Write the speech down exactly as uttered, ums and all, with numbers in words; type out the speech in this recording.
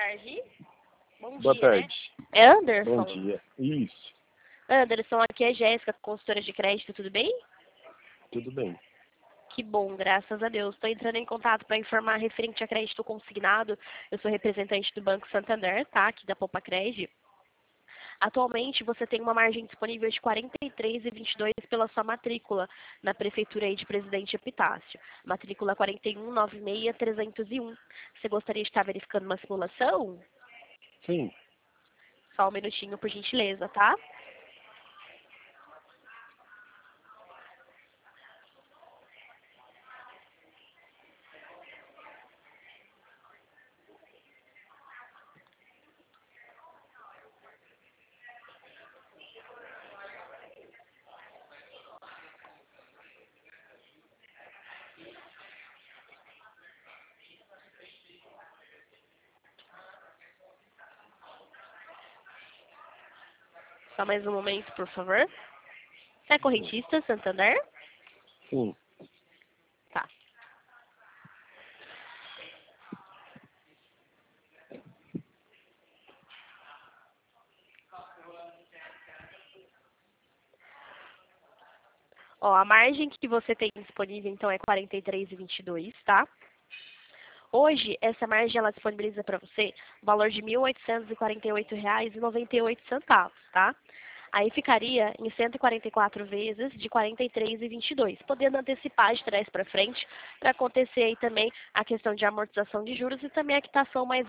tarde. Bom Boa dia, tarde. né? É Anderson? Bom dia. Isso. Anderson, aqui é Jéssica, consultora de crédito, tudo bem? Tudo bem. Que bom, graças a Deus. Estou entrando em contato para informar referente a crédito consignado. Eu sou representante do Banco Santander, tá? Aqui da Poupa Cred. Atualmente, você tem uma margem disponível de quarenta e três vírgula vinte e dois pela sua matrícula na Prefeitura aí de Presidente Epitácio. Matrícula quatro um nove seis três zero um. Você gostaria de estar verificando uma simulação? Sim. Só um minutinho, por gentileza, tá? Só mais um momento, por favor. Você é correntista, Santander? Sim. Tá. Ó, a margem que você tem disponível, então, é quarenta e três vírgula vinte e dois, tá? Hoje, essa margem, ela disponibiliza para você o valor de mil oitocentos e quarenta e oito reais e noventa e oito centavos, tá? Aí ficaria em cento e quarenta e quatro vezes de quarenta e três vírgula vinte e dois, podendo antecipar de trás para frente, para acontecer aí também a questão de amortização de juros e também a quitação mais